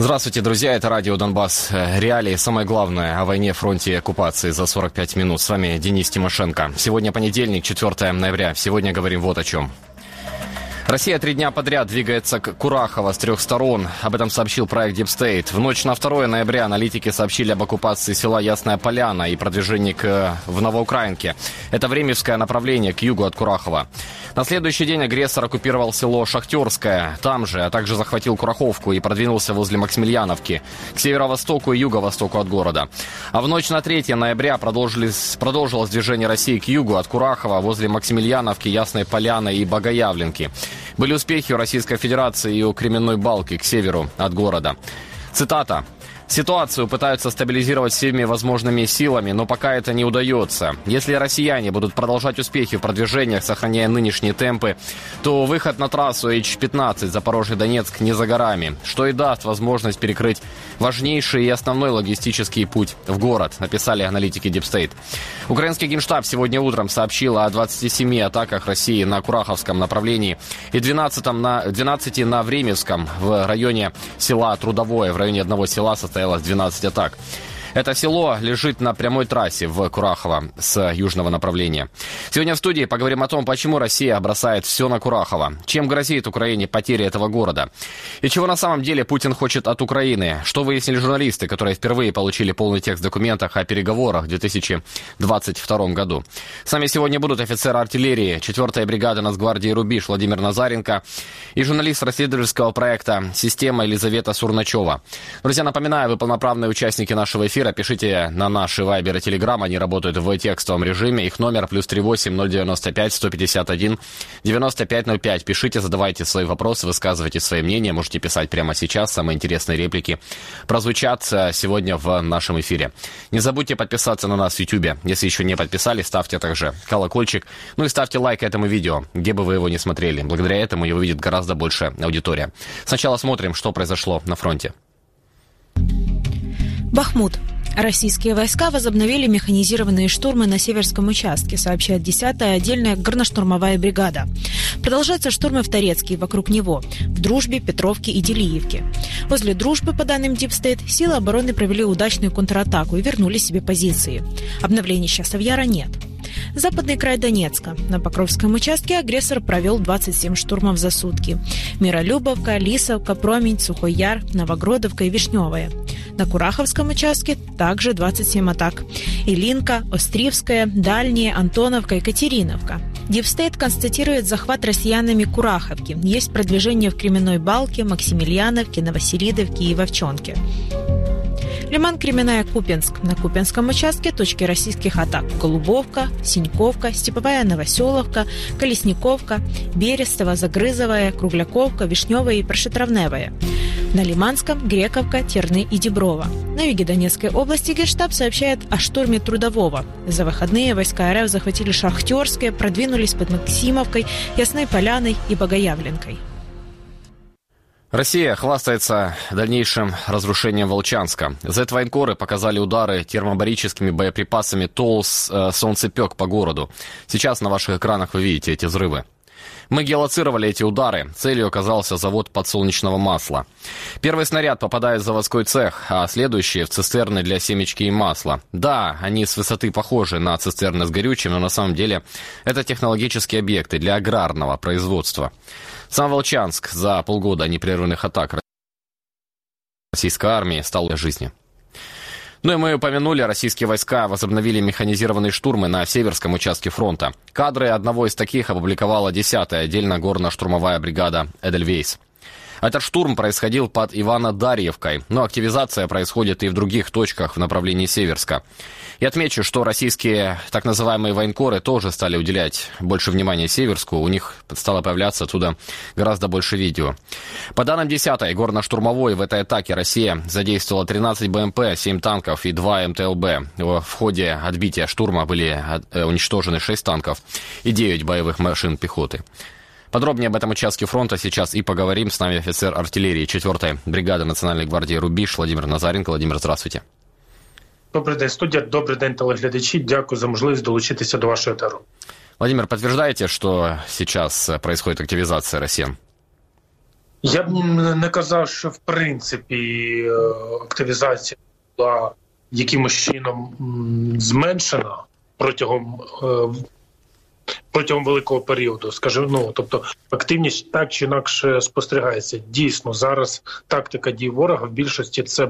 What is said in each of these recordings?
Здравствуйте, друзья, это радио «Донбасс. Реалии». Самое главное о войне, фронте и оккупации за 45 минут. С вами Денис Тимошенко. Сегодня понедельник, 4 ноября. Сегодня говорим вот о чем. Россия 3 дня подряд двигается к Курахово с 3 сторон. Об этом сообщил проект Deep State. В ночь на 2 ноября аналитики сообщили об оккупации села Ясная Поляна и продвижении в Новоукраинке. Это времевское направление к югу от Курахова. На следующий день агрессор оккупировал село Шахтерское, там же, а также захватил Кураховку и продвинулся возле Максимильяновки, к северо-востоку и юго-востоку от города. А в ночь на 3 ноября продолжилось движение России к югу от Курахова возле Максимильяновки, Ясной Поляны и Богоявленки. Были успехи у Российской Федерации и у Кременной Балки к северу от города. Цитата. «Ситуацию пытаются стабилизировать всеми возможными силами, но пока это не удается. Если россияне будут продолжать успехи в продвижениях, сохраняя нынешние темпы, то выход на трассу H-15 Запорожье-Донецк не за горами, что и даст возможность перекрыть важнейший и основной логистический путь в город», написали аналитики Deep State. Украинский Генштаб сегодня утром сообщил о 27 атаках России на Кураховском направлении и 12 на Времевском в районе села Трудовое. В районе одного села состоялось 12 атак. Это село лежит на прямой трассе в Курахово с южного направления. Сегодня в студии поговорим о том, почему Россия бросает все на Курахово, чем грозит Украине потеря этого города и чего на самом деле Путин хочет от Украины, что выяснили журналисты, которые впервые получили полный текст в документах о переговорах в 2022 году. С нами сегодня будут офицер артиллерии 4-й бригады Нацгвардии «Рубеж» Владимир Назаренко и журналист расследовательского проекта «Система» Елизавета Сурначева. Друзья, напоминаю, вы полноправные участники нашего эфира. Пишите на наши Вайбер и Телеграм, они работают в текстовом режиме. Их номер +38 095 151 9505. Пишите, задавайте свои вопросы, высказывайте свои мнения. Можете писать прямо сейчас. Самые интересные реплики прозвучат сегодня в нашем эфире. Не забудьте подписаться на нас в YouTube. Если еще не подписались, ставьте также колокольчик. Ну и ставьте лайк этому видео, где бы вы его не смотрели. Благодаря этому его видит гораздо больше аудитория. Сначала смотрим, что произошло на фронте. Бахмут. Российские войска возобновили механизированные штурмы на Северском участке, сообщает 10-я отдельная горно-штурмовая бригада. Продолжаются штурмы в Торецке и вокруг него, в Дружбе, Петровке и Делиевке. Возле Дружбы, по данным Deep State, силы обороны провели удачную контратаку и вернули себе позиции. Обновлений Часовьяра нет. Западный край Донецка. На Покровском участке агрессор провел 27 штурмов за сутки. Миролюбовка, Лисовка, Промень, Сухой Яр, Новогродовка и Вишневая. На Кураховском участке также 27 атак. Илинка, Остривская, Дальняя, Антоновка, Екатериновка. Deep State констатирует захват россиянами Кураховки. Есть продвижение в Кременной Балке, Максимильяновке, Новоселидовке и Вовчонке. Лиман, Кременная, Купенск. На Купенском участке точки российских атак: Голубовка, Синьковка, Степовая Новоселовка, Колесниковка, Берестово, Загрызовая, Кругляковка, Вишневая и Прошетровневая. На Лиманском — Грековка, Терны и Деброво. На юге Донецкой области Генштаб сообщает о штурме Трудового. За выходные войска РФ захватили Шахтерское, продвинулись под Максимовкой, Ясной Поляной и Богоявленкой. Россия хвастается дальнейшим разрушением Волчанска. Зет-военкоры показали удары термобарическими боеприпасами ТОЛС «Солнцепек» по городу. Сейчас на ваших экранах вы видите эти взрывы. Мы геолоцировали эти удары. Целью оказался завод подсолнечного масла. Первый снаряд попадает в заводской цех, а следующие в цистерны для семечки и масла. Да, они с высоты похожи на цистерны с горючим, но на самом деле это технологические объекты для аграрного производства. Сам Волчанск за полгода непрерывных атак российской армии стал для жизни. Ну и мы упомянули, российские войска возобновили механизированные штурмы на Северском участке фронта. Кадры одного из таких опубликовала 10-я отдельная горно-штурмовая бригада «Эдельвейс». Этот штурм происходил под Ивано-Дарьевкой, но активизация происходит и в других точках в направлении Северска. И отмечу, что российские так называемые военкоры тоже стали уделять больше внимания Северску, у них стало появляться оттуда гораздо больше видео. По данным 10-й горно-штурмовой, в этой атаке Россия задействовала 13 БМП, 7 танков и 2 МТЛБ. В ходе отбития штурма были уничтожены 6 танков и 9 боевых машин пехоты. Подробнее об этом участке фронта сейчас и поговорим. С нами офицер артиллерии 4-й бригады Национальной гвардии «Рубеж» Владимир Назаренко. Владимир, здравствуйте. Добрий день, студія. Добрий день, телеглядачі. Дякую за можливість долучитися до вашого етеру. Владимир, подтверждаете, что сейчас происходит активизация россиян? Я б не казав, що в принципі активізація була якимось чином зменшена протягом великого періоду, скажімо, тобто активність так чи інакше спостерігається. Дійсно, зараз тактика дій ворога в більшості це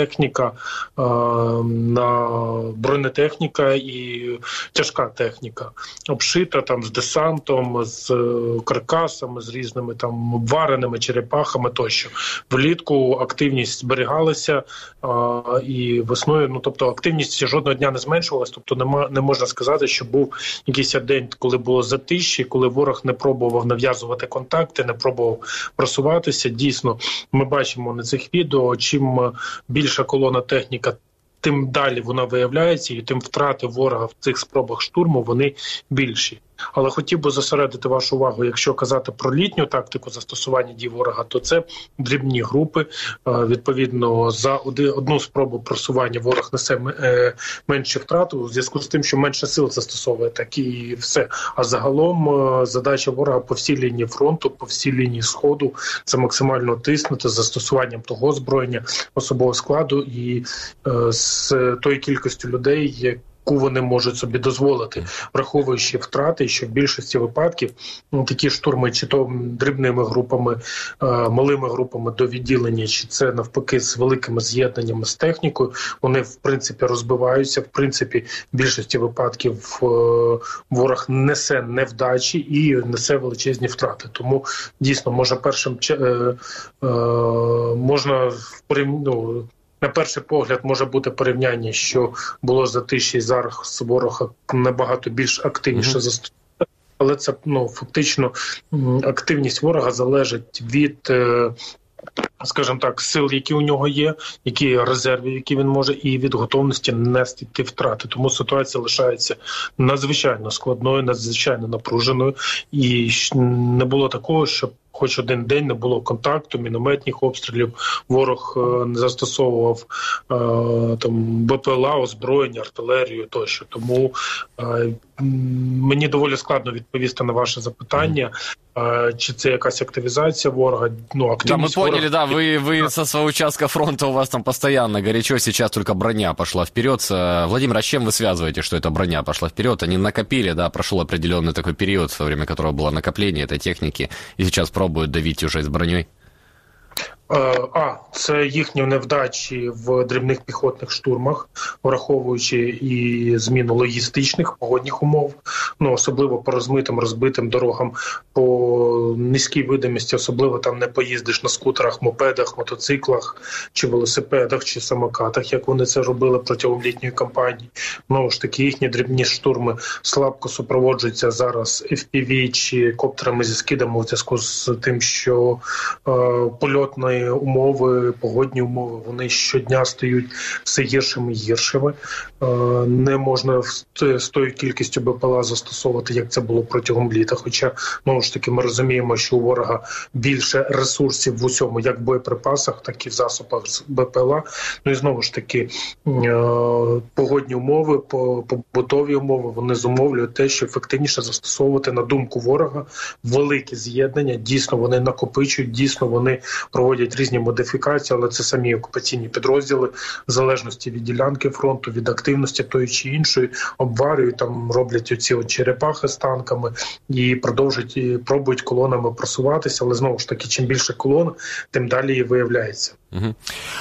бронетехніка і тяжка техніка, обшита там з десантом, з каркасами, з різними там обвареними черепахами тощо. Влітку активність зберігалася і весною, тобто активність жодного дня не зменшувалась, тобто не можна сказати, що був якийсь день, коли було затиші, коли ворог не пробував нав'язувати контакти, не пробував просуватися. Дійсно, ми бачимо на цих відео, чим більша колона техніка, тим далі вона виявляється, і тим втрати ворога в цих спробах штурму вони більші. Але хотів би зосередити вашу увагу, якщо казати про літню тактику застосування дій ворога, то це дрібні групи. Відповідно, за одну спробу просування ворог несе менші втрати у зв'язку з тим, що менше сил застосовує, так і все. А загалом задача ворога по всій лінії фронту, по всій лінії Сходу – це максимально тиснути з застосуванням того озброєння, особового складу і з тою кількістю людей, яку вони можуть собі дозволити, враховуючи втрати, що в більшості випадків такі штурми, чи то дрібними групами, малими групами до відділення, чи це навпаки з великими з'єднаннями з технікою, вони в принципі розбиваються, в принципі в більшості випадків ворог несе невдачі і несе величезні втрати. Тому дійсно на перший погляд може бути порівняння, що було затиші, і зараз ворог набагато більш активніше застосовує. Але це фактично активність ворога залежить від, скажімо так, сил, які у нього є, які резерви, які він може, і від готовності нести ті втрати. Тому ситуація лишається надзвичайно складною, надзвичайно напруженою. І не було такого, щоб хоч один день не було контакту, мінометних обстрілів, ворог не застосовував БПЛА, озброєння, артилерію тощо. Тому мені доволі складно відповісти на ваше запитання, чи це якась активізация ворога. Да, мы поняли, ворога... да, вы со своего участка фронта, у вас там постоянно горячо, сейчас только броня пошла вперед. Владимир, а с чем вы связываете, что эта броня пошла вперед? Они накопили, да, прошел определенный такой период, во время которого было накопление этой техники, и сейчас пробуют давить уже с броней? Це їхні невдачі в дрібних піхотних штурмах, враховуючи і зміну логістичних, погодних умов, особливо по розмитим, розбитим дорогам, по низькій видимості, особливо там не поїздиш на скутерах, мопедах, мотоциклах, чи велосипедах, чи самокатах, як вони це робили протягом літньої кампанії. Знову ж таки, їхні дрібні штурми слабко супроводжуються зараз FPV чи коптерами зі скидами у зв'язку з тим, що польотної умови, погодні умови, вони щодня стають все гіршими і гіршими. Не можна з тою кількістю БПЛА застосовувати, як це було протягом літа. Хоча, знову ж таки, ми розуміємо, що у ворога більше ресурсів в усьому, як в боєприпасах, так і в засобах БПЛА. І знову ж таки, погодні умови, побутові умови, вони зумовлюють те, що ефективніше застосовувати, на думку ворога, великі з'єднання. Дійсно, вони накопичують, дійсно, вони проводять різні модифікації, але це самі окупаційні підрозділи, в залежності від ділянки фронту, від активності тої чи іншої, обварюють, там роблять оці черепахи з танками і пробують колонами просуватися, але знову ж таки, чим більше колон, тим далі і виявляється. Угу.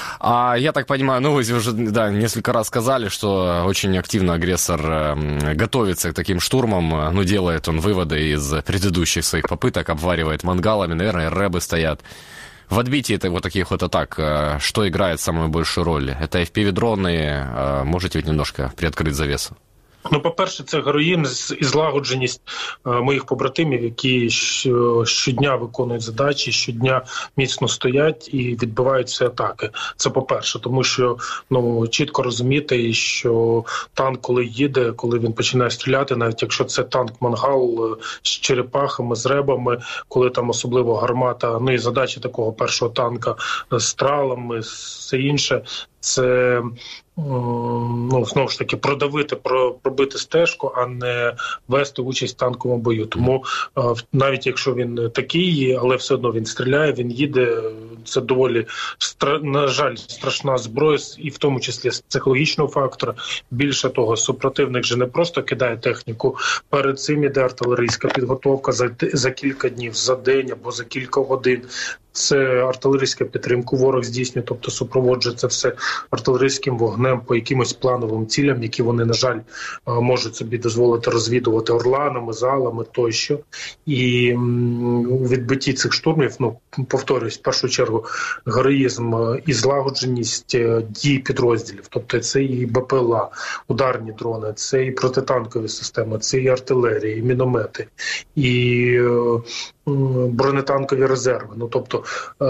Я так понимаю, вы уже несколько раз сказали, что очень активно агрессор готовится к таким штурмам, делает он выводы из предыдущих своих попыток, обваривает мангалами, наверное, рэбы стоят. В отбитии таких атак что играет самую большую роль? Это FPV-дроны, можете немножко приоткрыть завесу? По-перше, це героїзм і злагодженість моїх побратимів, які щодня виконують задачі, щодня міцно стоять і відбивають всі атаки. Це по-перше, тому що чітко розуміти, що танк, коли їде, коли він починає стріляти, навіть якщо це танк-мангал з черепахами, з ребами, коли там особливо гармата, і задачі такого першого танка з тралами, все інше, це знову ж таки, пробити стежку, а не вести участь в танковому бою. Тому навіть якщо він такий, але все одно він стріляє, він їде, це доволі, на жаль, страшна зброя, і в тому числі з психологічного фактора. Більше того, супротивник же не просто кидає техніку, перед цим іде артилерійська підготовка за кілька днів, за день або за кілька годин. Це артилерійська підтримка ворог здійснює, тобто супроводжує це все артилерійським вогнем по якимось плановим цілям, які вони, на жаль, можуть собі дозволити розвідувати орланами, залами тощо. І у відбитті цих штурмів, повторюсь, в першу чергу, героїзм і злагодженість дій підрозділів. Тобто це і БПЛА, ударні дрони, це і протитанкові системи, це і артилерія, і міномети, і бронетанкові резерви. Тобто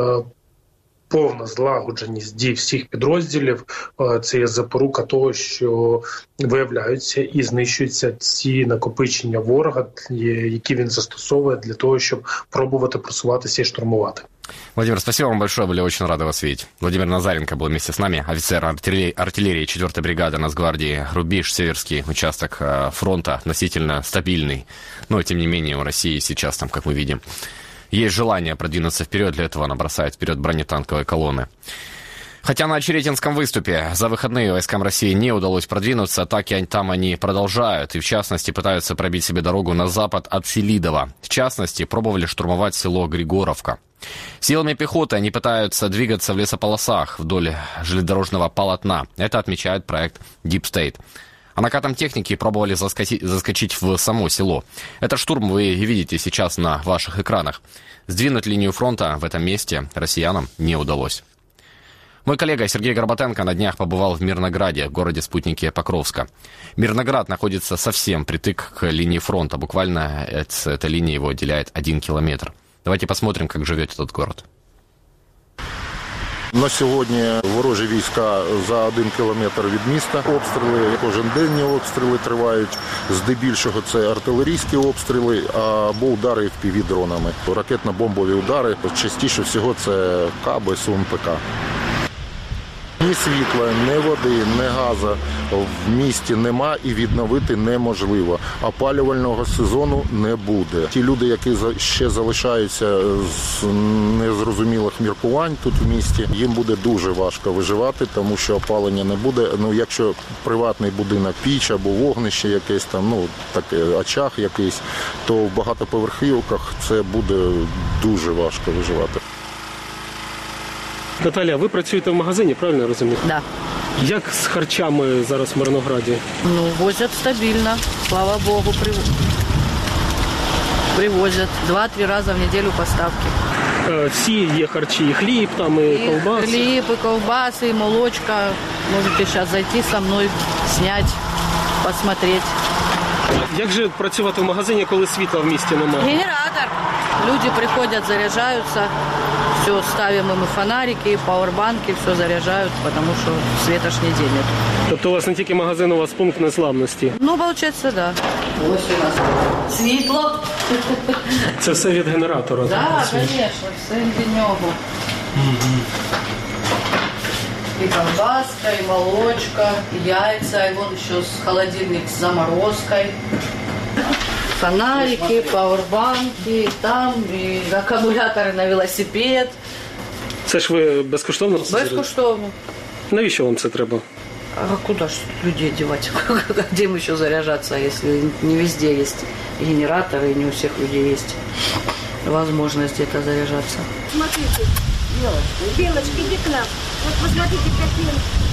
повна злагодженість дій всіх підрозділів – це є запорука того, що виявляються і знищуються ці накопичення ворога, які він застосовує для того, щоб пробувати просуватися і штурмувати. Владимир, спасибо вам большое, были очень рады вас видеть. Владимир Назаренко был вместе с нами, офицер артиллерии 4-й бригады Нацгвардии «Рубеж», северский участок фронта, относительно стабильный. Но, тем не менее, у России сейчас, там, как мы видим, есть желание продвинуться вперед, для этого она бросает вперед бронетанковые колонны. Хотя на Очеретинском выступе за выходные войскам России не удалось продвинуться, атаки там они продолжают и, в частности, пытаются пробить себе дорогу на запад от Селидова. В частности, пробовали штурмовать село Григоровка. Силами пехоты они пытаются двигаться в лесополосах вдоль железнодорожного полотна. Это отмечает проект Deep State. А накатом техники пробовали заскочить в само село. Этот штурм вы видите сейчас на ваших экранах. Сдвинуть линию фронта в этом месте россиянам не удалось. Мой коллега Сергей Горбатенко на днях побывал в Мирнограде, городе спутнике Покровска. Мирноград находится совсем притык к линии фронта. Буквально эта линия его отделяет 1 километр. Давайте посмотрим, как живет этот город. На сьогодні ворожі війська за 1 кілометр від міста. Обстріли, коженденні обстріли тривають. Здебільшого це артилерійські обстріли або удари FPV-дронами. Ракетно-бомбові удари. Частіше всього це КАБи, СУМПК. Ні світла, ні води, ні газу в місті нема і відновити неможливо. Опалювального сезону не буде. Ті люди, які ще залишаються з незрозумілих міркувань тут в місті, їм буде дуже важко виживати, тому що опалення не буде. Якщо приватний будинок, піч або вогнище якесь там, таке очаг якийсь, то в багатоповерхівках це буде дуже важко виживати. Наталя, ви працюєте в магазині, правильно я розумію? Да. Як з харчами зараз в Мирнограді? Возять стабільно, слава Богу, привозять 2-3 рази в неділю поставки. Всі є харчі, і хліб, там, і ковбаси? Хліб, і ковбаси, і молочка. Можете зараз зайти зі мною, зняти, посмотреть. Як же працювати в магазині, коли світла в місті немає? Генератор. Люди приходять, заряджаються. Все, ставим им и фонарики, и пауэрбанки, все заряжают, потому что света ж нигде нет. Тобто у вас не тільки магазин, у вас пункт незламності? Получается, да. Ось у нас світло. Це все від генератора? Да, конечно, все від нього. И колбаска, и молочка, и яйца, и вон еще холодильник с заморозкой. Фонарики, пауэрбанки, там, и акумулятори на велосипед. Це ж ви безкоштовно? Безкоштовно. Навіщо вам це треба? А куда ж людей девать? Где им еще заряжаться, если не везде есть генераторы, и не у всех людей есть возможность где-то заряжаться? Смотрите, Белочка, иди к нам. Вот посмотрите, какие...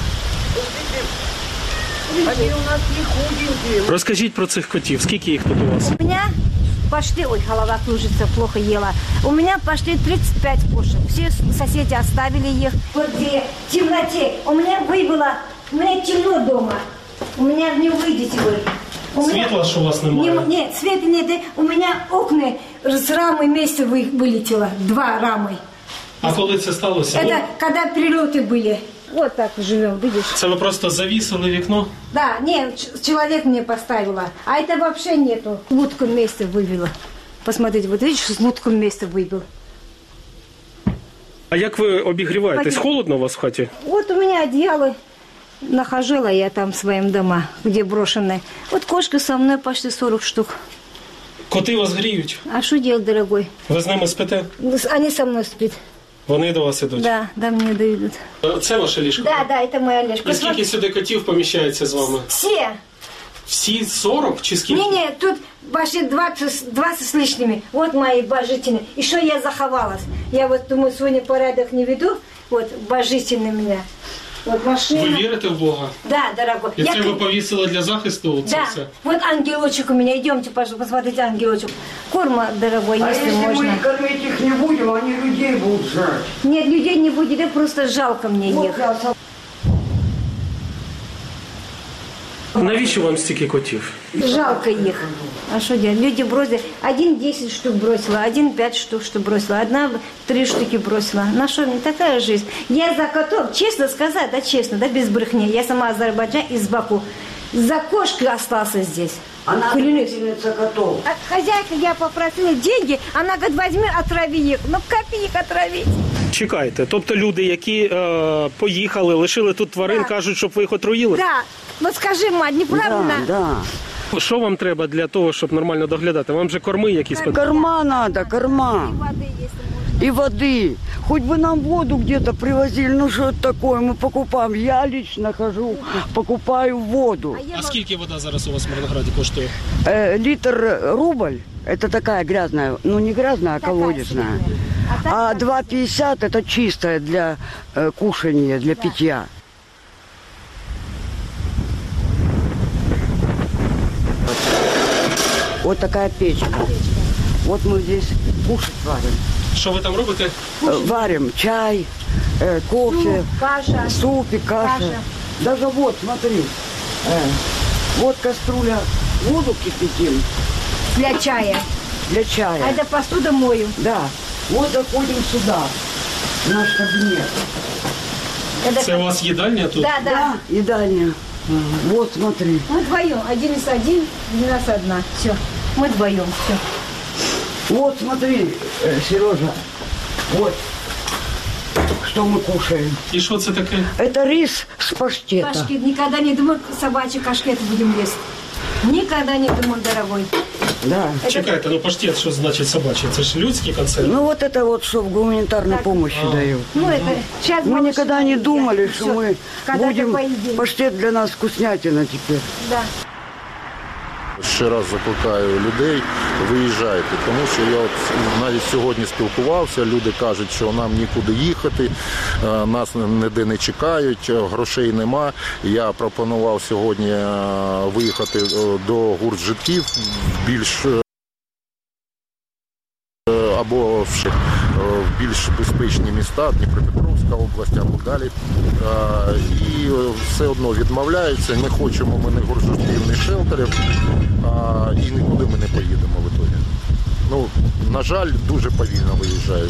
Они у нас не худенькие. Розкажіть про цих котів. Скільки їх тут у вас? У меня пошли... Ой, голова кружится, плохо ела. У меня пошли 35 кошек. Все соседи оставили их. Вот где в темноте. У меня выбыло... У меня темно дома. У меня не увидите вы. Світла ж у вас немає? Нет, света нет. У меня окна с рамы вместе вылетело. 2 рамы. А коли це сталося? Это когда прилеты были. Вот так живем, видишь? Це ви просто завісили вікно? Да, нет, человек мне поставила. А это вообще нету. В лутком месте вывела. Посмотрите, вот видишь, с лутком месте выбил. А як ви обігріваєтесь? Холодно у вас в хаті? Вот у меня одеяло нахожила я там в своем дома, где брошенные. Вот кошки со мной почти 40 штук. Коти вас гріють? А что делать, дорогой? Ви з ними спите? Они со мной спят. Вони до вас ідуть? Да, мне дают. Це ваше ліжко? Да, это моя лежка. І скільки сюди котів поміщається з вами? Все. Всі 40 чи скільки? Не, тут почти 20 с лишними. Вот мои божители. И что я заховалась? Я вот думаю, сегодня порядок не веду. Вот божители меня. Вот машина. Ви вірите в Бога? Да, дорогой. І це ви повісили для захисту? Це Да. все? Вот ангелочек у меня. Идемте, пожалуйста, посмотрите ангелочек. Корма, дорогой, если можно. мы кормить их не будем, они людей будут жрать. Нет, людей не будет, да просто жалко мне их. Навіщо вам стільки котів? Жалко их. А что делать? Люди бросили. 1 10 штук бросила, 1 5 штук бросила, 1 3 штуки бросила. На что мне такая жизнь? Я за котов, честно сказать, да честно, да без брехни. Я сама Азербайджан из Баку. За кошкой остался здесь. Она любительница котов. От хозяйки я попросила деньги, она говорит, возьми, отрави их. Ну как их отравить? Чекайте, тобто люди, які поїхали, лишили тут тварин, Да. кажуть, щоб ви їх отруїли? Да, вот скажи, мать, неправильно? Да. Що вам треба для того, щоб нормально доглядати? Вам же корми якісь потрібні? Корма надо, корма. Воды, если можно. И воды. Хоть бы нам воду где-то привозили. Ну что это такое? Мы покупаем. Я лично хожу, покупаю воду. А скільки вода зараз у вас в Мирнограді коштує? Литр рубль. Это такая грязная. Ну не грязная, а колодезная. А 2,50 это чистая для кушания, для питья. Вот такая печка. Вот мы здесь кушать варим. Що ви там робите? Варим чай, кофе, Суп, каша. супик, каша. Даже вот, смотри, вот кастрюля, воду кипятим Для чая. для чая. А это посуду мою. Да, вот заходим сюда, в наш кабинет. Это... Це у вас їдальня тут? Да. Едальня. Вот, смотри. Мы вдвоем. 1 из 1, 1 из 1. Все. Мы вдвоем. Все. Вот, смотри, Сережа, вот, что мы кушаем. І що це таке? Это рис с паштета. Кашки. Никогда не думал, собачьи кашкеты будем есть. Никогда не думал, дорогой. Да. Чекайте, ну паштет, що значить собачий? Це ж людський концерт. Ну вот это вот, что в гуманитарной помощи дают. Ну, это сейчас Мы никогда не думали, что Всё. мы Когда-то будем... поедим. Паштет для нас вкуснятина теперь. Да. Ще раз закликаю людей, виїжджайте, тому що я от навіть сьогодні спілкувався, люди кажуть, що нам нікуди їхати, нас ніде не чекають, грошей нема. Я пропонував сьогодні виїхати до гуртжитків більш або в більш безпечні міста, Дніпропетровська область або далі. І все одно відмовляються. Ми хочемо, ми не гуртжитків, не шелтерів, і нікуди ми не поїдемо в ітогі. Ну, на жаль, дуже повільно виїжджають.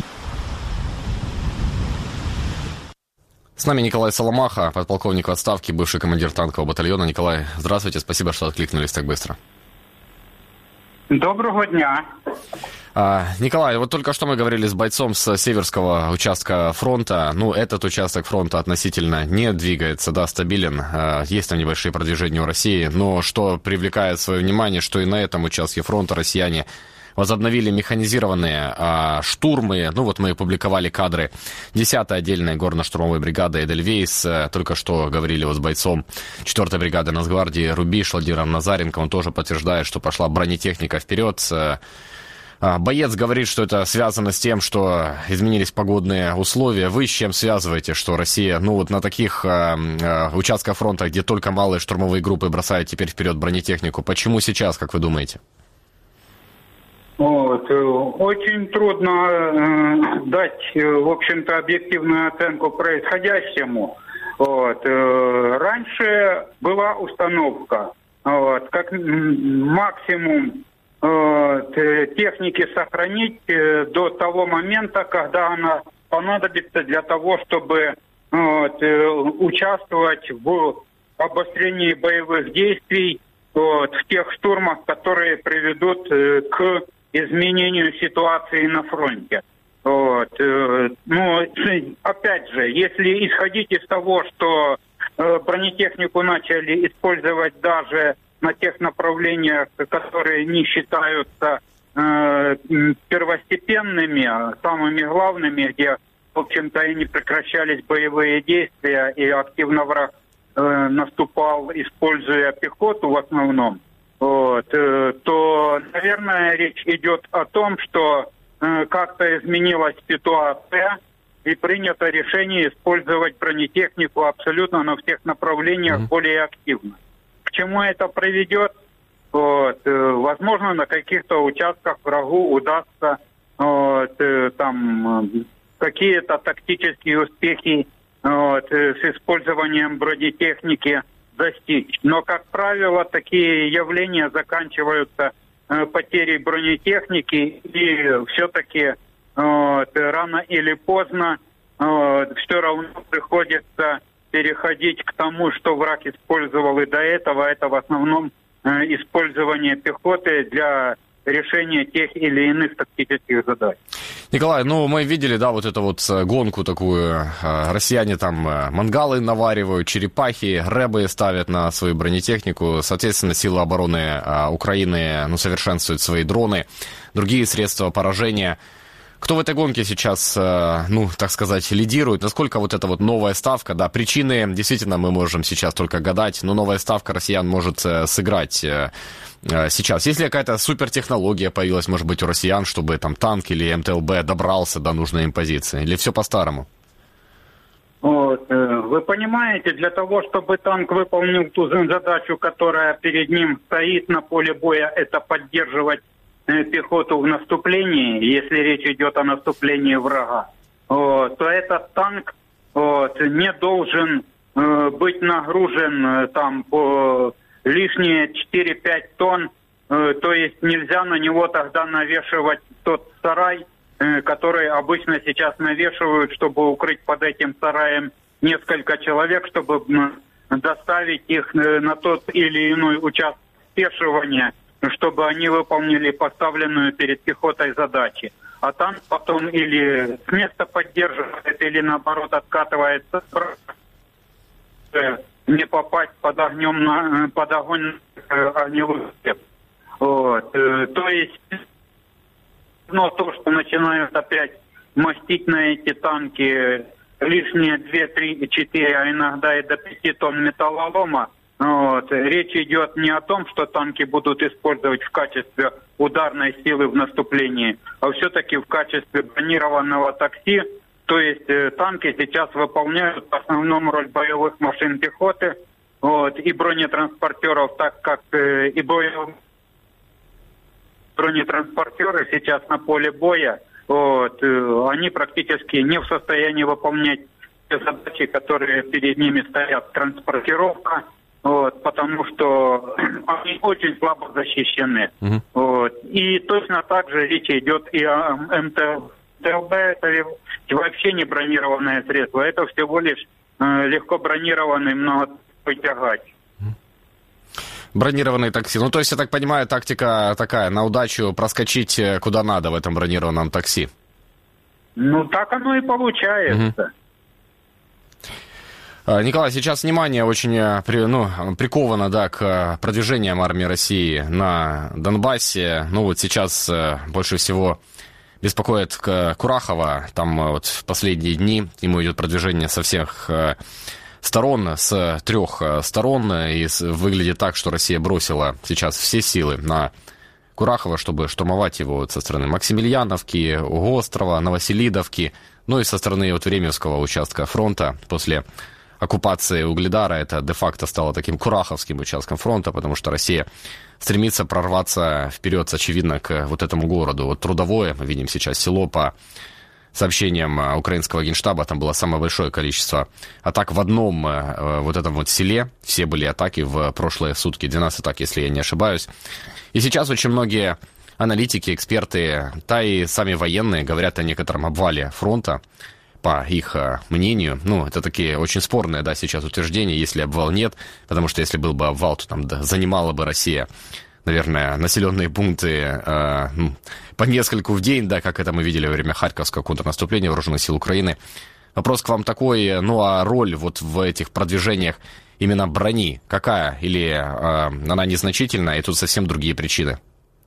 С нами Николай Соломаха, подполковник в отставке, бывший командир танкового батальона. Николай, здравствуйте, спасибо, что откликнулись так быстро. Доброго дня. Николай, вот только что мы говорили с бойцом с северского участка фронта. Ну, этот участок фронта относительно не двигается, да, стабилен. Есть там небольшие продвижения у России, но что привлекает свое внимание, что и на этом участке фронта россияне возобновили механизированные штурмы. Ну, вот мы публиковали кадры 10-й отдельной горно-штурмовой бригады «Эдельвейс». Только что говорили вот с бойцом 4-й бригады Нацгвардии «Рубеж» Владимиром Назаренко. Он тоже подтверждает, что пошла бронетехника вперед. Боец говорит, что это связано с тем, что изменились погодные условия. Вы с чем связываете, что Россия, ну вот на таких участках фронта, где только малые штурмовые группы бросают теперь вперед бронетехнику, почему сейчас, как вы думаете? Вот. Очень трудно дать, в общем-то, объективную оценку происходящему. Вот. Раньше была установка, вот, как максимум техники сохранить до того момента, когда она понадобится для того, чтобы участвовать в обострении боевых действий, в тех штурмах, которые приведут к изменению ситуации на фронте. Вот. Ну, опять же, если исходить из того, что бронетехнику начали использовать даже на тех направлениях, которые не считаются первостепенными, самыми главными, где, в общем-то, и не прекращались боевые действия, и активно враг наступал, используя пехоту в основном, то, наверное, речь идет о том, что как-то изменилась ситуация, и принято решение использовать бронетехнику абсолютно на всех направлениях более активно. К чему это приведет? Возможно, на каких-то участках врагу удастся там какие-то тактические успехи с использованием бронетехники достичь. Но, как правило, такие явления заканчиваются потерей бронетехники, и все-таки рано или поздно все равно приходится переходить к тому, что враг использовал и до этого. Это в основном использование пехоты для решения тех или иных тактических задач. Николай, мы видели, да, вот эту вот гонку такую. Россияне там мангалы наваривают, черепахи, рэбы ставят на свою бронетехнику. Соответственно, силы обороны Украины, совершенствуют свои дроны, другие средства поражения. Кто в этой гонке сейчас, так сказать, лидирует? Насколько вот эта вот новая ставка, да, причины, действительно, мы можем сейчас только гадать, но новая ставка россиян может сыграть сейчас. Если какая-то супертехнология появилась, может быть, у россиян, чтобы там танк или МТЛБ добрался до нужной им позиции, или все по-старому? Вы понимаете, для того, чтобы танк выполнил ту задачу, которая перед ним стоит на поле боя, это поддерживать пехоту в наступлении, если речь идет о наступлении врага, то этот танк не должен быть нагружен там по лишние 4-5 тонн, то есть нельзя на него тогда навешивать тот сарай, который обычно сейчас навешивают, чтобы укрыть под этим сараем несколько человек, чтобы доставить их на тот или иной участок спешивания, чтобы они выполнили поставленную перед пехотой задачи. А танк потом или с места поддерживает, или наоборот откатывается, не попасть под огонь огневых цеп. То есть, то, что начинают опять мастить на эти танки лишние 2, 3, 4, а иногда и до 5 тонн металлолома, речь идет не о том, что танки будут использовать в качестве ударной силы в наступлении, а все-таки в качестве бронированного такси. То есть танки сейчас выполняют в основном роль боевых машин пехоты и бронетранспортеров, так как и бронетранспортеры сейчас на поле боя, они практически не в состоянии выполнять те задачи, которые перед ними стоят. Транспортировка, потому что они очень слабо защищены. И точно так же речь идет и о МТЛБ, это вообще не бронированное средство, это всего лишь легко бронированный многотонный тягач. Бронированные такси. То есть, я так понимаю, тактика такая, на удачу проскочить куда надо в этом бронированном такси. Так оно и получается. Николай, сейчас внимание очень приковано, да, к продвижениям армии России на Донбассе. Сейчас больше всего беспокоит Курахово. Там в последние дни ему идет продвижение со всех сторон, с 3 сторон. И выглядит так, что Россия бросила сейчас все силы на Курахово, чтобы штурмовать его со стороны Максимiliaновки, Острова, Новоселидовки, и со стороны Временского участка фронта после оккупации Угледара. Это де-факто стало таким кураховским участком фронта, потому что Россия стремится прорваться вперед, очевидно, к вот этому городу. Трудовое, мы видим сейчас село, по сообщениям украинского генштаба, там было самое большое количество атак в одном вот этом вот селе. Все были атаки в прошлые сутки, 12 атак, если я не ошибаюсь. И сейчас очень многие аналитики, эксперты, да и сами военные говорят о некотором обвале фронта. По их мнению, это такие очень спорные, да, сейчас утверждения, если обвал нет, потому что если был бы обвал, то там занимала бы Россия, наверное, населенные пункты по нескольку в день, да, как это мы видели во время Харьковского контрнаступления вооруженных сил Украины. Вопрос к вам такой, а роль вот в этих продвижениях именно брони какая? Или она незначительная, и тут совсем другие причины?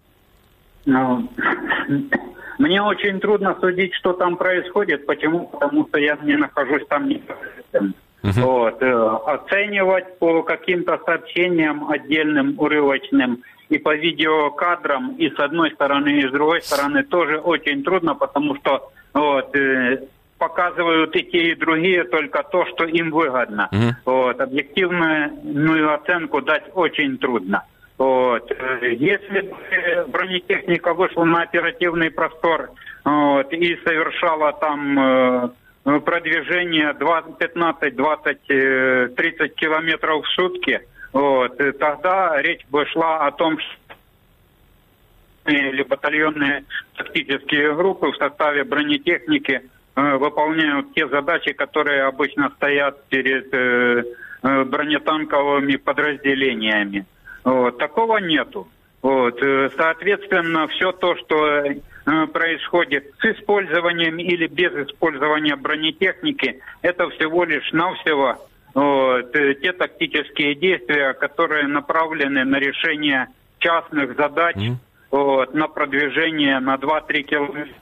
Мне очень трудно судить, что там происходит. Почему? Потому что я не нахожусь там непосредственно. Оценивать по каким-то сообщениям отдельным, урывочным, и по видеокадрам, и с одной стороны, и с другой стороны, тоже очень трудно, потому что показывают и те, и другие только то, что им выгодно. Объективную оценку дать очень трудно. Если бы бронетехника вышла на оперативный простор и совершала там продвижение 15, 20, 30 километров в сутки, тогда речь бы шла о том, что или батальонные тактические группы в составе бронетехники выполняют те задачи, которые обычно стоят перед бронетанковыми подразделениями. Такого нету. Соответственно, все то, что происходит с использованием или без использования бронетехники, это всего лишь навсего те тактические действия, которые направлены на решение частных задач, на продвижение на 2-3 километра.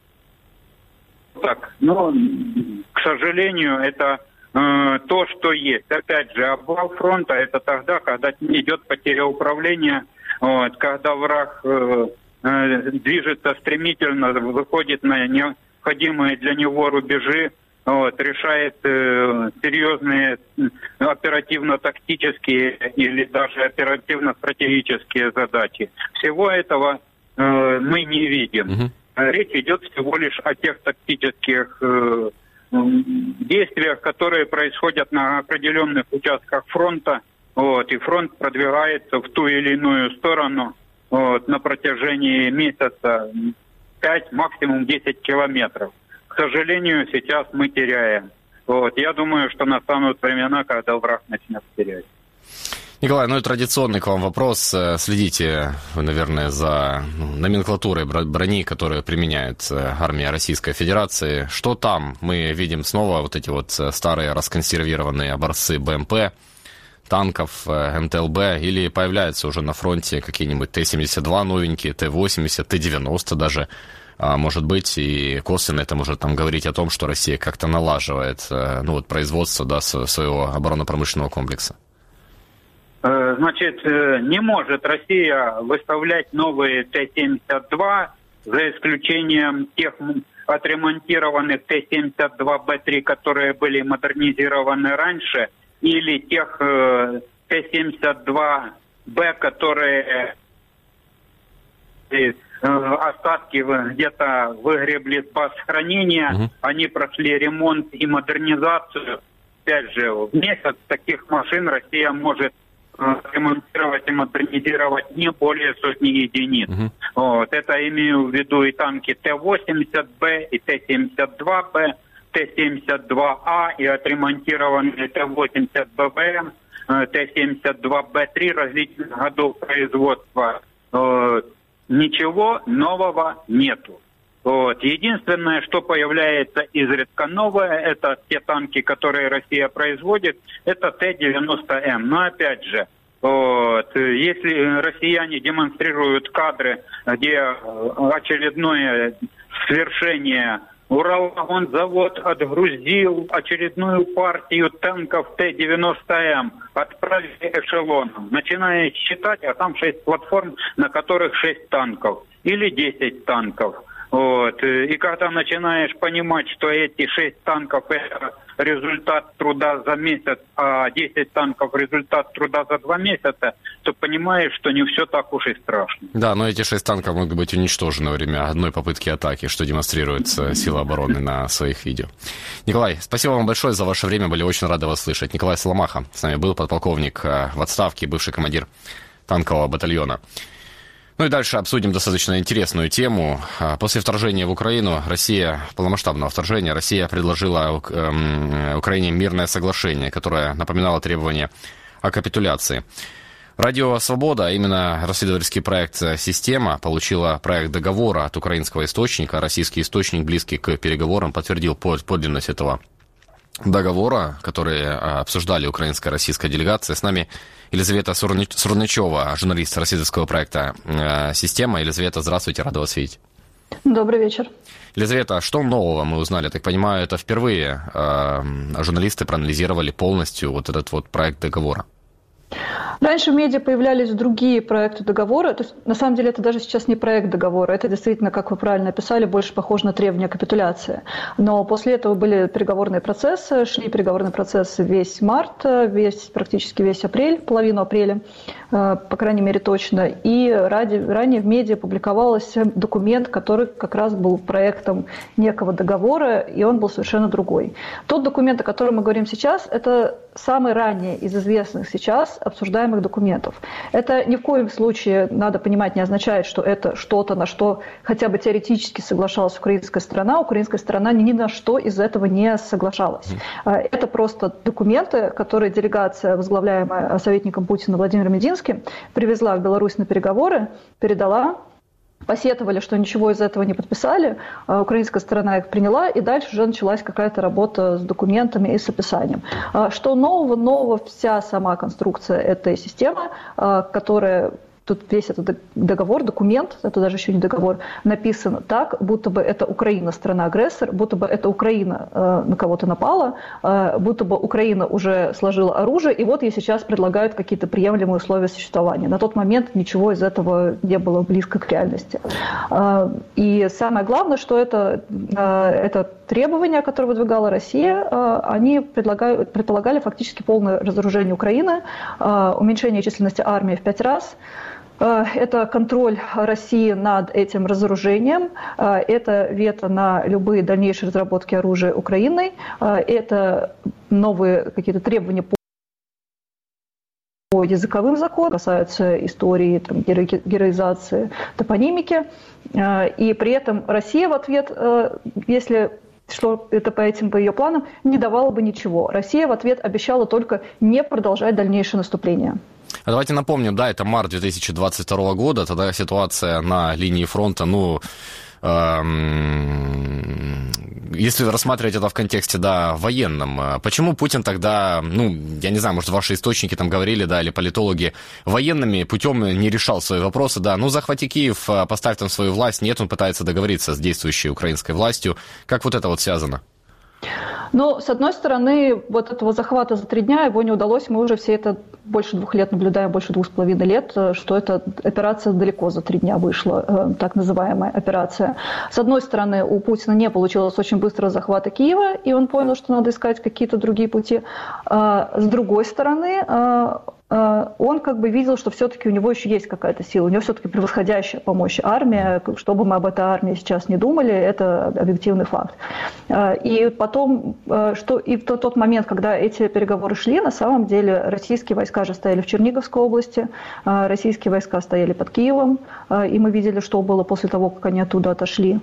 К сожалению, это то, что есть. Опять же, обвал фронта — это тогда, когда идет потеря управления, когда враг движется стремительно, выходит на необходимые для него рубежи, решает серьезные оперативно-тактические или даже оперативно-стратегические задачи. Всего этого мы не видим. Речь идет всего лишь о тех тактических действиях, которые происходят на определенных участках фронта, и фронт продвигается в ту или иную сторону на протяжении месяца 5, максимум 10 километров. К сожалению, сейчас мы теряем. Я думаю, что настанут времена, когда враг начнет терять. Николай, и традиционный к вам вопрос. Следите вы, наверное, за номенклатурой брони, которую применяет армия Российской Федерации. Что там? Мы видим снова вот эти вот старые расконсервированные образцы БМП, танков, МТЛБ, или появляются уже на фронте какие-нибудь Т-72 новенькие, Т-80, Т-90 даже, может быть, и косвенно это может там говорить о том, что Россия как-то налаживает производство своего оборонно-промышленного комплекса. Значит, не может Россия выставлять новые Т-72 за исключением тех отремонтированных Т-72Б3, которые были модернизированы раньше, или тех Т-72Б, которые остатки где-то выгребли с баз хранения, они прошли ремонт и модернизацию. Опять же, в месяц таких машин Россия может ремонтировать и модернизировать не более сотни единиц. Это имею в виду и танки Т-80Б, и Т-72Б, Т-72А, и отремонтированные Т-80БВМ, Т-72Б3 различных годов производства. Ничего нового нету. Единственное, что появляется изредка новое, это те танки, которые Россия производит, это Т-90М. Но опять же, если россияне демонстрируют кадры, где очередное свершение, Уралвагонзавод отгрузил очередную партию танков Т-90М, отправили эшелоном, начинаешь считать, а там 6 платформ, на которых 6 танков или 10 танков. И когда начинаешь понимать, что эти 6 танков – это результат труда за месяц, а 10 танков – результат труда за 2 месяца, то понимаешь, что не все так уж и страшно. Да, но эти 6 танков могут быть уничтожены во время одной попытки атаки, что демонстрирует сила обороны на своих видео. Николай, спасибо вам большое за ваше время, были очень рады вас слышать. Николай Соломаха с нами был, подполковник в отставке, бывший командир танкового батальона. И дальше обсудим достаточно интересную тему. После вторжения в Украину, полномасштабного вторжения, Россия предложила Украине мирное соглашение, которое напоминало требования о капитуляции. Радио «Свобода», а именно расследовательский проект «Система», получила проект договора от украинского источника. Российский источник, близкий к переговорам, подтвердил подлинность этого договора, которые обсуждали украинская и российская делегация. С нами Елизавета Сурнычева, журналист российского проекта «Система». Елизавета, здравствуйте, рада вас видеть. Добрый вечер. Елизавета, что нового мы узнали? Я так понимаю, это впервые журналисты проанализировали полностью вот этот вот проект договора. Раньше в медиа появлялись другие проекты договора. То есть, на самом деле, это даже сейчас не проект договора. Это действительно, как вы правильно описали, больше похоже на требование капитуляции. Но после этого были переговорные процессы. Шли переговорные процессы весь март, практически весь апрель, половину апреля, по крайней мере, точно. И ранее в медиа публиковался документ, который как раз был проектом некого договора, и он был совершенно другой. Тот документ, о котором мы говорим сейчас, это самый ранний из известных сейчас обсуждаемых документов. Это ни в коем случае, надо понимать, не означает, что это что-то, на что хотя бы теоретически соглашалась украинская сторона. Украинская сторона ни на что из этого не соглашалась. Это просто документы, которые делегация, возглавляемая советником Путина Владимиром Мединским, привезла в Беларусь на переговоры, передала. Посетовали, что ничего из этого не подписали, украинская сторона их приняла, и дальше уже началась какая-то работа с документами и с описанием. Что нового? Нового вся сама конструкция этой системы, которая... Тут весь этот договор, документ, это даже еще не договор, написан так, будто бы это Украина страна-агрессор, будто бы это Украина на кого-то напала, будто бы Украина уже сложила оружие, и вот ей сейчас предлагают какие-то приемлемые условия существования. На тот момент ничего из этого не было близко к реальности. И самое главное, что это требования, которые выдвигала Россия, они предполагали фактически полное разоружение Украины, уменьшение численности армии в 5 раз. Это контроль России над этим разоружением, это вето на любые дальнейшие разработки оружия Украиной, это новые какие-то требования по языковым законам, касаются истории, там, героизации, топонимики. И при этом Россия в ответ, если шло это по ее планам, не давала бы ничего. Россия в ответ обещала только не продолжать дальнейшее наступление. А давайте напомним, да, это март 2022 года, тогда ситуация на линии фронта, если рассматривать это в контексте, да, военном, почему Путин тогда, я не знаю, может, ваши источники там говорили, да, или политологи, военными путем не решал свои вопросы, да, захвати Киев, поставь там свою власть, нет, он пытается договориться с действующей украинской властью. Как вот это вот связано? С одной стороны, вот этого захвата за 3 дня его не удалось. Мы уже все это больше 2 лет наблюдаем, больше 2,5 лет, что эта операция далеко за 3 дня вышла, так называемая операция. С одной стороны, у Путина не получилось очень быстро захвата Киева, и он понял, что надо искать какие-то другие пути. С другой стороны, он как бы видел, что все-таки у него еще есть какая-то сила, у него все-таки превосходящая по мощи армия, что бы мы об этой армии сейчас не думали, это объективный факт. И потом, и в тот момент, когда эти переговоры шли, на самом деле российские войска же стояли в Черниговской области, российские войска стояли под Киевом, и мы видели, что было после того, как они оттуда отошли.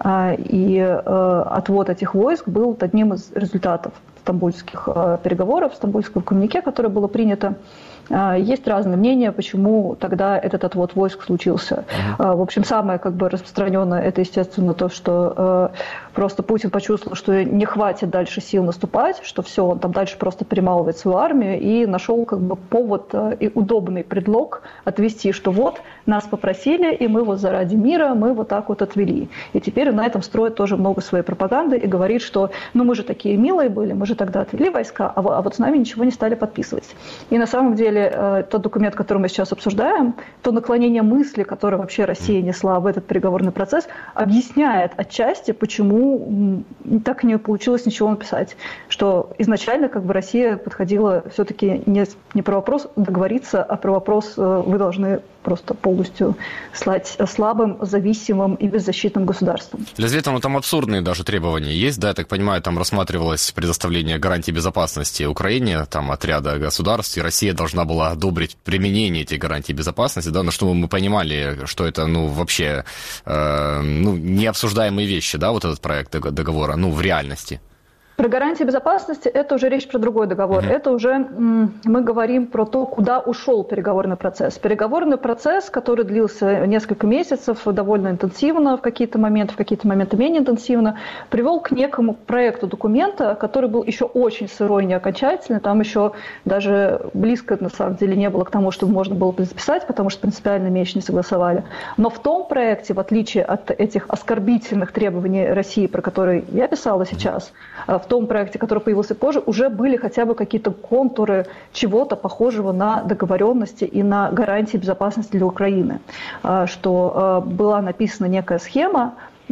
И отвод этих войск был одним из результатов стамбульских переговоров, стамбульского коммюнике, которое было принято. Есть разные мнения, почему тогда этот отвод войск случился. В общем, самое распространенное это, естественно, то, что просто Путин почувствовал, что не хватит дальше сил наступать, что все, он там дальше просто перемалывает свою армию, и нашел повод и удобный предлог отвести, что вот, нас попросили, и мы вот заради мира, мы вот так вот отвели. И теперь он на этом строит тоже много своей пропаганды и говорит, что мы же такие милые были, мы же тогда отвели войска, а вот с нами ничего не стали подписывать. И на самом деле тот документ, который мы сейчас обсуждаем, то наклонение мысли, которое вообще Россия несла в этот переговорный процесс, объясняет отчасти, почему так и не получилось ничего написать. Что изначально Россия подходила все-таки не про вопрос договориться, а про вопрос вы должны просто полностью стать слабым, зависимым и беззащитным государством. Елизавета, там абсурдные даже требования есть, да, я так понимаю, там рассматривалось предоставление гарантий безопасности Украине, там от ряда государств, и Россия должна была одобрить применение этих гарантий безопасности, да, но чтобы мы понимали, что это, вообще, необсуждаемые вещи, да, вот этот проект договора, в реальности. Про гарантии безопасности это уже речь про другой договор. Это уже мы говорим про то, куда ушел переговорный процесс. Переговорный процесс, который длился несколько месяцев, довольно интенсивно в какие-то моменты менее интенсивно, привел к некому проекту документа, который был еще очень сырой, не окончательный. Там еще даже близко, на самом деле, не было к тому, чтобы можно было записать, потому что принципиально мы еще не согласовали. Но в том проекте, в отличие от этих оскорбительных требований России, про которые я писала сейчас, в том проекте, который появился позже, уже были хотя бы какие-то контуры чего-то похожего на договоренности и на гарантии безопасности для Украины. Что была описана некая схема,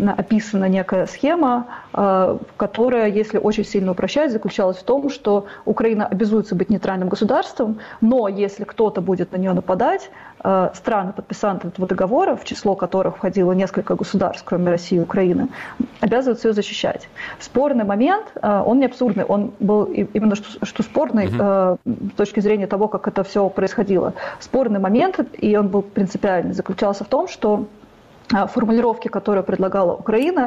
которая, если очень сильно упрощать, заключалась в том, что Украина обязуется быть нейтральным государством, но если кто-то будет на нее нападать, страны-подписанты этого договора, в число которых входило несколько государств, кроме России и Украины, обязываются ее защищать. Спорный момент, он не абсурдный, он был именно что спорный с точки зрения того, как это все происходило. Спорный момент, и он был принципиальный, заключался в том, что формулировки, которые предлагала Украина,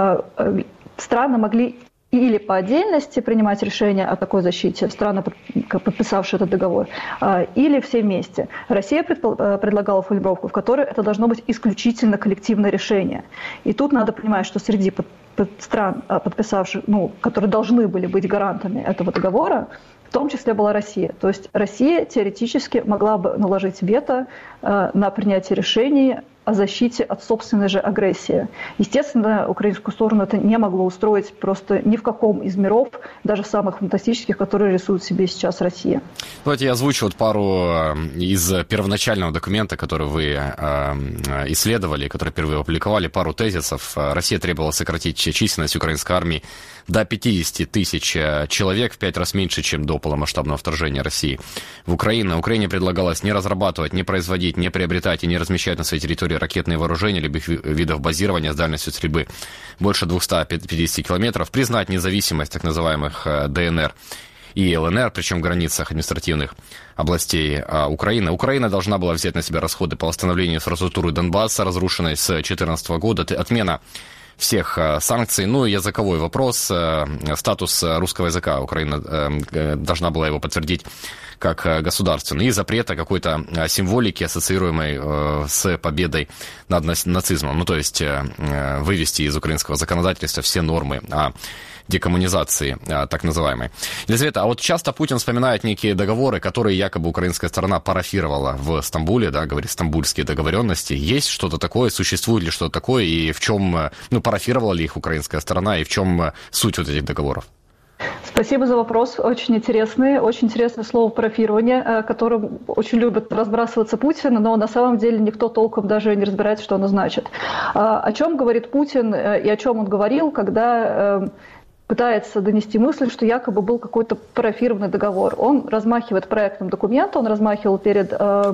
страны могли или по отдельности принимать решения о такой защите, страны, подписавшие этот договор, или все вместе. Россия предлагала формулировку, в которой это должно быть исключительно коллективное решение. И тут надо понимать, что среди стран, подписавших, которые должны были быть гарантами этого договора, в том числе была Россия. То есть Россия теоретически могла бы наложить вето на принятие решений о защите от собственной же агрессии. Естественно, украинскую сторону это не могло устроить просто ни в каком из миров, даже самых фантастических, которые рисует себе сейчас Россия. Давайте я озвучу пару из первоначального документа, который вы исследовали, который впервые опубликовали, пару тезисов. Россия требовала сократить численность украинской армии до 50 тысяч человек, в 5 раз меньше, чем до полномасштабного вторжения России в Украину. Украине предлагалось не разрабатывать, не производить, не приобретать и не размещать на своей территории ракетные вооружения либо видов базирования с дальностью стрельбы больше 250 километров, признать независимость так называемых ДНР и ЛНР, причем в границах административных областей Украины. Украина должна была взять на себя расходы по восстановлению инфраструктуры Донбасса, разрушенной с 2014 года, отмена всех санкций. Ну и языковой вопрос, статус русского языка. Украина должна была его подтвердить как государственный. И запрета какой-то символики, ассоциируемой с победой над нацизмом. Ну то есть вывести из украинского законодательства все нормы о декоммунизации, так называемой. Елизавета, а вот часто Путин вспоминает некие договоры, которые якобы украинская сторона парафировала в Стамбуле, да, говорит, стамбульские договоренности. Есть что-то такое, существует ли что-то такое, и в чем, парафировала ли их украинская сторона, и в чем суть вот этих договоров? Спасибо за вопрос, очень интересное слово «парафирование», которым очень любит разбрасываться Путин, но на самом деле никто толком даже не разбирается, что оно значит. О чем говорит Путин и о чем он говорил, когда пытается донести мысль, что якобы был какой-то парафированный договор. Он размахивает проектом документа, он размахивал перед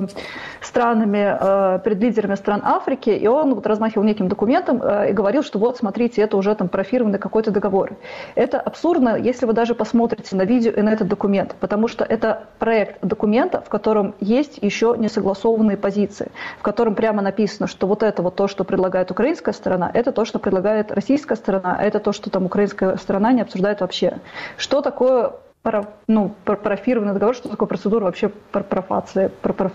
странами, перед лидерами стран Африки, и он размахивал неким документом и говорил, что вот, смотрите, это уже там парафированный какой-то договор. Это абсурдно, если вы даже посмотрите на видео и на этот документ, потому что это проект документа, в котором есть еще не согласованные позиции, в котором прямо написано, что вот это вот то, что предлагает украинская сторона, это то, что предлагает российская сторона, это то, что там украинская сторона не обсуждает вообще. Что такое парафированный договор, что такое процедура вообще парафации?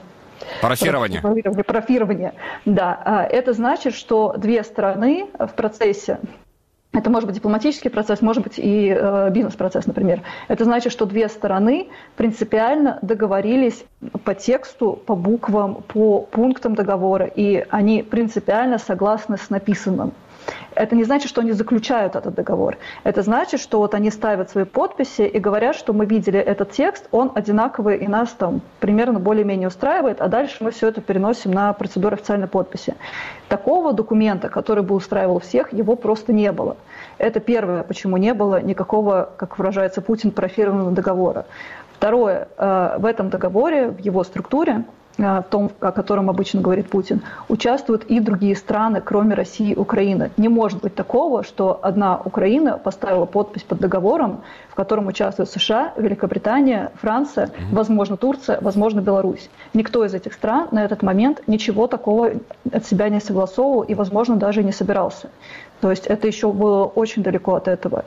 Парафирование. Да. Это значит, что две стороны в процессе, это может быть дипломатический процесс, может быть и бизнес-процесс, например. Это значит, что две стороны принципиально договорились по тексту, по буквам, по пунктам договора, и они принципиально согласны с написанным. Это не значит, что они заключают этот договор. Это значит, что вот они ставят свои подписи и говорят, что мы видели этот текст, он одинаковый и нас там примерно более-менее устраивает, а дальше мы все это переносим на процедуру официальной подписи. Такого документа, который бы устраивал всех, его просто не было. Это первое, почему не было никакого, как выражается Путин, парафированного договора. Второе, в этом договоре, в его структуре, том, о котором обычно говорит Путин, участвуют и другие страны, кроме России и Украины. Не может быть такого, что одна Украина поставила подпись под договором, в котором участвуют США, Великобритания, Франция, возможно, Турция, возможно, Беларусь. Никто из этих стран на этот момент ничего такого от себя не согласовывал и, возможно, даже не собирался. То есть это еще было очень далеко от этого.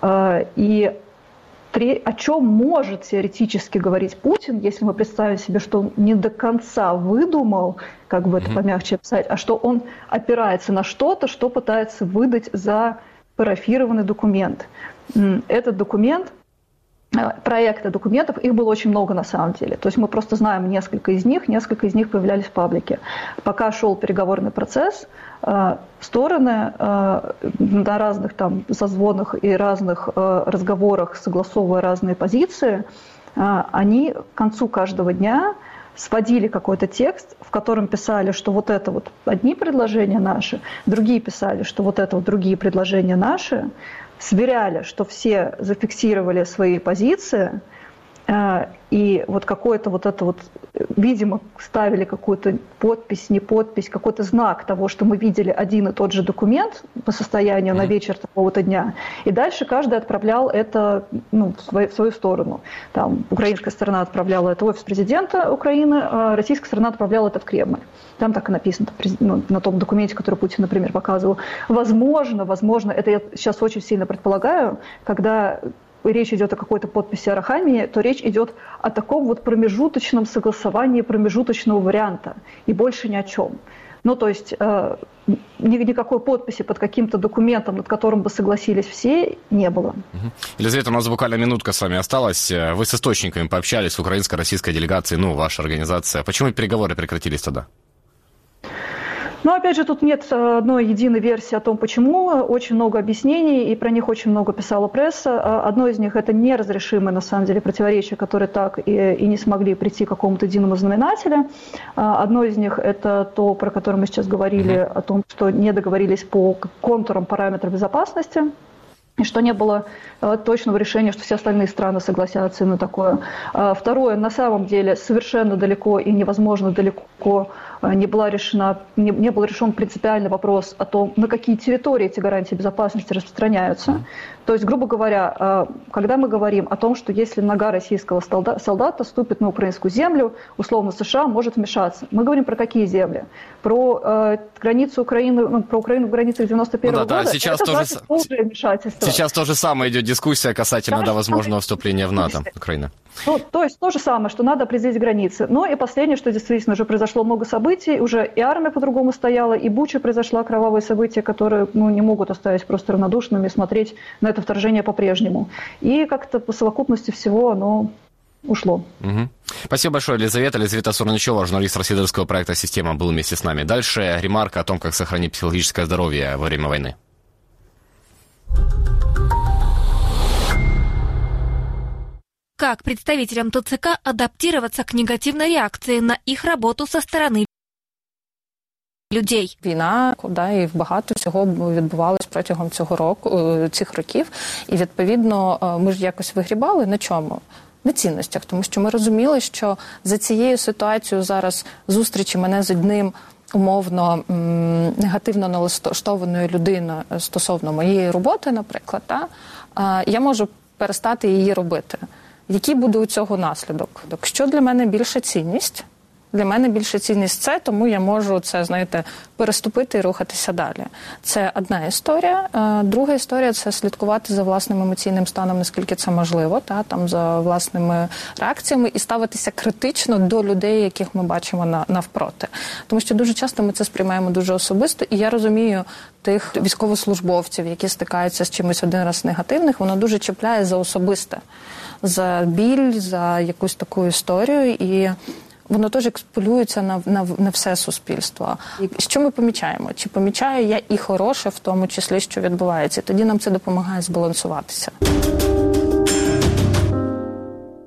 И о чем может теоретически говорить Путин, если мы представим себе, что он не до конца выдумал, как бы это помягче описать, а что он опирается на что-то, что пытается выдать за парафированный документ. Этот документ, проекты документов, их было очень много на самом деле. То есть мы просто знаем несколько из них появлялись в паблике. Пока шел переговорный процесс, стороны на разных там созвонах и разных разговорах, согласовывая разные позиции, они к концу каждого дня сводили какой-то текст, в котором писали, что вот это вот одни предложения наши, другие писали, что вот это вот другие предложения наши, сверяли, что все зафиксировали свои позиции, и вот какое-то вот это вот, видимо, ставили какую-то подпись, не подпись, какой-то знак того, что мы видели один и тот же документ по состоянию на вечер такого-то дня, и дальше каждый отправлял это в свою сторону. Там украинская сторона отправляла это в офис президента Украины, а российская сторона отправляла это в Кремль. Там так и написано, на том документе, который Путин, например, показывал. Возможно, это я сейчас очень сильно предполагаю, когда речь идет о какой-то подписи Арахамии, то речь идет о таком вот промежуточном согласовании промежуточного варианта и больше ни о чем. Ну, то есть никакой подписи под каким-то документом, над которым бы согласились все, не было. Елизавета, у нас буквально минутка с вами осталась. Вы с источниками пообщались в украинско-российской делегации, ваша организация. Почему переговоры прекратились тогда? Но, опять же, тут нет одной единой версии о том, почему. Очень много объяснений, и про них очень много писала пресса. Одно из них – это неразрешимые, на самом деле, противоречия, которые так и не смогли прийти к какому-то единому знаменателю. Одно из них – это то, про которое мы сейчас говорили, о том, что не договорились по контурам параметров безопасности, и что не было точного решения, что все остальные страны согласятся на такое. Второе, на самом деле, совершенно далеко и невозможно далеко не был решен принципиальный вопрос о том, на какие территории эти гарантии безопасности распространяются. То есть, грубо говоря, когда мы говорим о том, что если нога российского солдата ступит на украинскую землю, условно США может вмешаться. Мы говорим про какие земли? Про границу Украины, про Украину в границах 91-го года. Сейчас сейчас то же самое идет дискуссия касательно возможного вступления в НАТО Украины. То есть то же самое, что надо определить границы. Ну и последнее, что действительно уже произошло много событий, уже и армия по-другому стояла, и Буча произошла кровавые события, которые не могут оставить просто равнодушными и смотреть на это вторжение по-прежнему. И как-то по совокупности всего оно ушло. Спасибо большое, Елизавета Сурничева, журналист расследовательского проекта «Система», был вместе с нами. Дальше ремарка о том, как сохранить психологическое здоровье во время войны. Как представителям ТЦК адаптироваться к негативной реакции на их работу со сторони людей? Війна, і багато всього відбувалось протягом цих років. І, відповідно, ми ж якось вигрібали на чому? На цінностях. Тому що ми розуміли, що за цією ситуацією зараз зустрічі мене з одним умовно негативно налаштованою людиною стосовно моєї роботи, наприклад, я можу перестати її робити. Який буде у цього наслідок? Що для мене більша цінність? Для мене більша цінність це, тому я можу це, переступити і рухатися далі. Це одна історія. Друга історія – це слідкувати за власним емоційним станом, наскільки це можливо, за власними реакціями і ставитися критично до людей, яких ми бачимо навпроти. Тому що дуже часто ми це сприймаємо дуже особисто, і я розумію тих військовослужбовців, які стикаються з чимось один раз негативних, воно дуже чіпляє за особисте, за біль, за якусь таку історію, і воно теж експолюється на все суспільство. І що ми помічаємо? Чи помічаю я і хороше, в тому числі, що відбувається? Тоді нам це допомагає збалансуватися.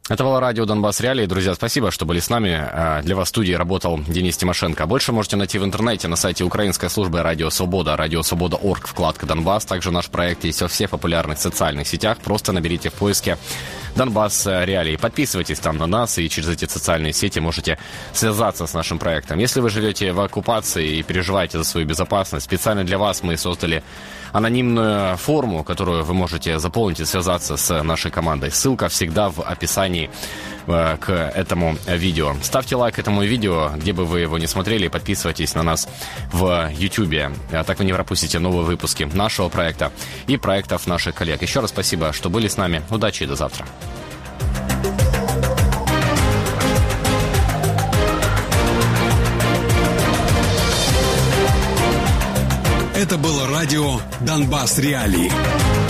Это было радио «Донбасс Реалии». Друзья, спасибо, что были с нами. Для вас в студии работал Денис Тимошенко. Больше можете найти в интернете на сайте украинской службы «Радио Свобода», «Радиосвобода.орг», вкладка «Донбасс». Также наш проект есть во всех популярных социальных сетях. Просто наберите в поиске «Донбасс Реалии». Подписывайтесь там на нас, и через эти социальные сети можете связаться с нашим проектом. Если вы живете в оккупации и переживаете за свою безопасность, специально для вас мы создали анонимную форму, которую вы можете заполнить и связаться с нашей командой. Ссылка всегда в описании к этому видео. Ставьте лайк этому видео, где бы вы его не смотрели, и подписывайтесь на нас в YouTube. Так вы не пропустите новые выпуски нашего проекта и проектов наших коллег. Еще раз спасибо, что были с нами. Удачи и до завтра. Это было радио «Донбасс Реалии».